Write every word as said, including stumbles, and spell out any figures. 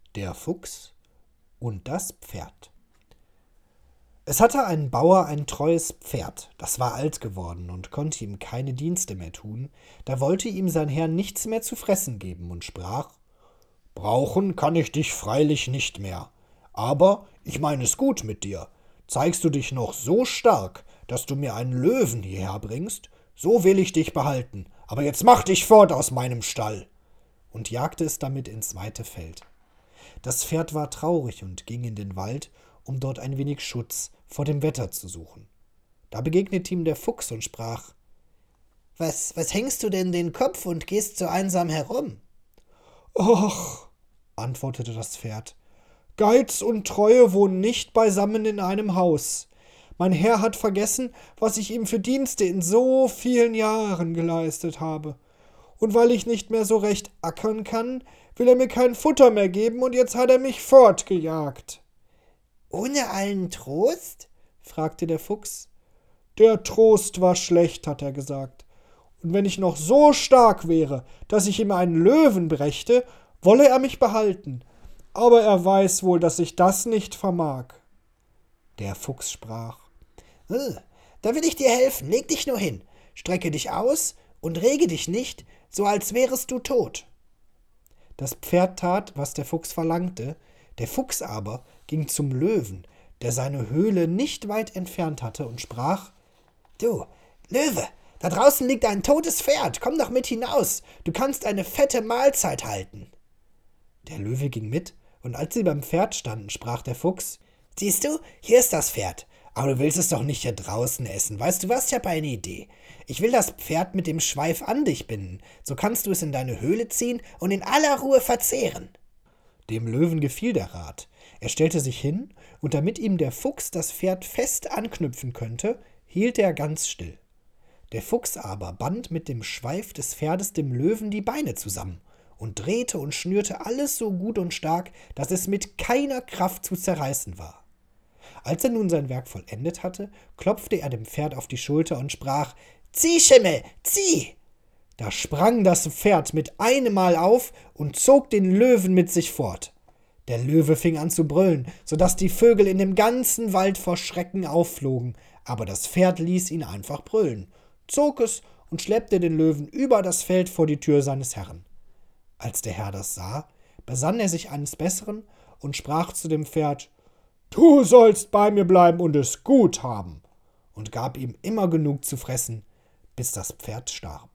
Der Fuchs und das Pferd. Es hatte ein Bauer ein treues Pferd, das war alt geworden und konnte ihm keine Dienste mehr tun, da wollte ihm sein Herr nichts mehr zu fressen geben und sprach: »Brauchen kann ich dich freilich nicht mehr, aber ich meine es gut mit dir. Zeigst du dich noch so stark, dass du mir einen Löwen hierher bringst, so will ich dich behalten, aber jetzt mach dich fort aus meinem Stall!« Und jagte es damit ins weite Feld. Das Pferd war traurig und ging in den Wald, um dort ein wenig Schutz vor dem Wetter zu suchen. Da begegnete ihm der Fuchs und sprach: »Was, was hängst du denn den Kopf und gehst so einsam herum?« »Ach«, antwortete das Pferd, »Geiz und Treue wohnen nicht beisammen in einem Haus. Mein Herr hat vergessen, was ich ihm für Dienste in so vielen Jahren geleistet habe. Und weil ich nicht mehr so recht ackern kann, will er mir kein Futter mehr geben, und jetzt hat er mich fortgejagt.« »Ohne allen Trost?« fragte der Fuchs. »Der Trost war schlecht«, hat er gesagt. »Und wenn ich noch so stark wäre, dass ich ihm einen Löwen brächte, wolle er mich behalten. Aber er weiß wohl, dass ich das nicht vermag.« Der Fuchs sprach: »Äh, da will ich dir helfen, leg dich nur hin, strecke dich aus und rege dich nicht, so als wärest du tot.« Das Pferd tat, was der Fuchs verlangte, der Fuchs aber ging zum Löwen, der seine Höhle nicht weit entfernt hatte, und sprach: »Du, Löwe, da draußen liegt ein totes Pferd, komm doch mit hinaus, du kannst eine fette Mahlzeit halten.« Der Löwe ging mit, und als sie beim Pferd standen, sprach der Fuchs: »Siehst du, hier ist das Pferd, aber du willst es doch nicht hier draußen essen. Weißt du was, ich habe eine Idee. Ich will das Pferd mit dem Schweif an dich binden, so kannst du es in deine Höhle ziehen und in aller Ruhe verzehren.« Dem Löwen gefiel der Rat. Er stellte sich hin, und damit ihm der Fuchs das Pferd fest anknüpfen könnte, hielt er ganz still. Der Fuchs aber band mit dem Schweif des Pferdes dem Löwen die Beine zusammen und drehte und schnürte alles so gut und stark, dass es mit keiner Kraft zu zerreißen war. Als er nun sein Werk vollendet hatte, klopfte er dem Pferd auf die Schulter und sprach: »Zieh, Schimmel, zieh!« Da sprang das Pferd mit einem Mal auf und zog den Löwen mit sich fort. Der Löwe fing an zu brüllen, so daß die Vögel in dem ganzen Wald vor Schrecken aufflogen, aber das Pferd ließ ihn einfach brüllen, zog es und schleppte den Löwen über das Feld vor die Tür seines Herrn. Als der Herr das sah, besann er sich eines Besseren und sprach zu dem Pferd: »Du sollst bei mir bleiben und es gut haben«, und gab ihm immer genug zu fressen, bis das Pferd starb.